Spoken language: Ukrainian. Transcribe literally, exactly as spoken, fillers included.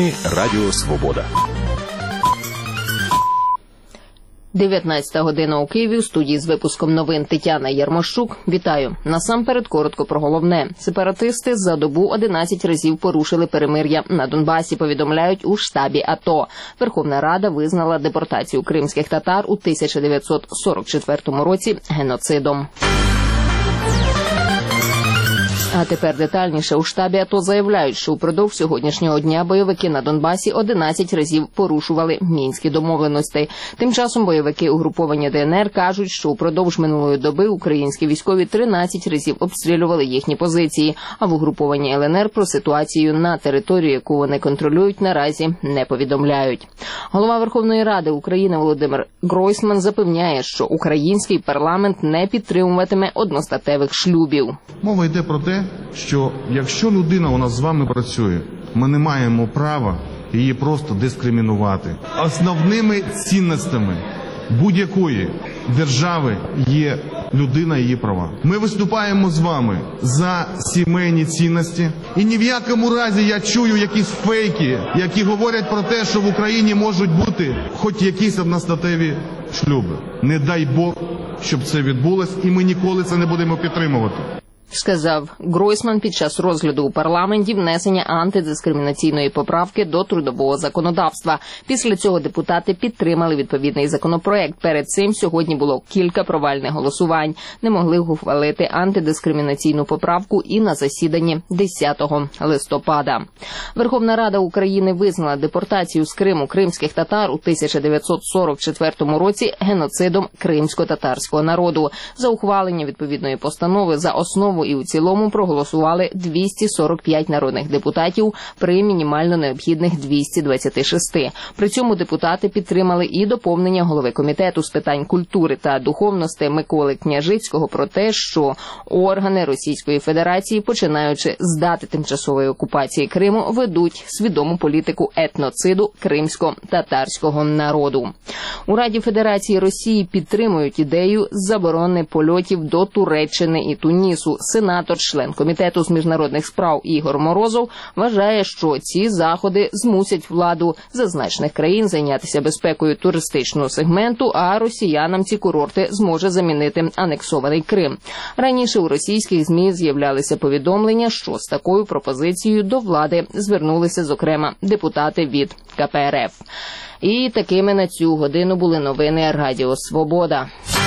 Новини Радіо Свобода. дев'ятнадцята година у Києві. У студії з випуском новин Тетяна Ярмощук. Вітаю. Насамперед коротко про головне. Сепаратисти за добу одинадцять разів порушили перемир'я на Донбасі, повідомляють у штабі АТО. Верховна Рада визнала депортацію кримських татар у тисяча дев'ятсот сорок четвертому році геноцидом. А тепер детальніше. У штабі АТО заявляють, що упродовж сьогоднішнього дня бойовики на Донбасі одинадцять разів порушували мінські домовленості. Тим часом бойовики угруповання ДНР кажуть, що упродовж минулої доби українські військові тринадцять разів обстрілювали їхні позиції, а в угрупованні ЛНР про ситуацію на території, яку вони контролюють, наразі не повідомляють. Голова Верховної Ради України Володимир Гройсман запевняє, що український парламент не підтримуватиме одностатевих шлюбів. Мова йде про те, що якщо людина у нас з вами працює, ми не маємо права її просто дискримінувати. Основними цінностями будь-якої держави є людина і її права. Ми виступаємо з вами за сімейні цінності. І ні в якому разі я чую якісь фейки, які говорять про те, що в Україні можуть бути хоч якісь одностатеві шлюби. Не дай Бог, щоб це відбулось, і ми ніколи це не будемо підтримувати. Сказав Гройсман під час розгляду у парламенті внесення антидискримінаційної поправки до трудового законодавства. Після цього депутати підтримали відповідний законопроект. Перед цим сьогодні було кілька провальних голосувань. Не могли ухвалити антидискримінаційну поправку і на засіданні десятого листопада. Верховна Рада України визнала депортацію з Криму кримських татар у тисяча дев'ятсот сорок четвертому році геноцидом кримсько-татарського народу. За ухвалення відповідної постанови за основу і у цілому проголосували двісті сорок п'ять народних депутатів при мінімально необхідних двохсот двадцяти шести. При цьому депутати підтримали і доповнення голови комітету з питань культури та духовності Миколи Княжицького про те, що органи Російської Федерації, починаючи з дати тимчасової окупації Криму, ведуть свідому політику етноциду кримсько-татарського народу. У Раді Федерації Росії підтримують ідею заборони польотів до Туреччини і Тунісу. Сенатор, член комітету з міжнародних справ Ігор Морозов вважає, що ці заходи змусять владу зазначених країн зайнятися безпекою туристичного сегменту, а росіянам ці курорти зможе замінити анексований Крим. Раніше у російських ЗМІ з'являлися повідомлення, що з такою пропозицією до влади звернулися, зокрема, депутати від ка пе ер еф. І такими на цю годину були новини Радіо Свобода.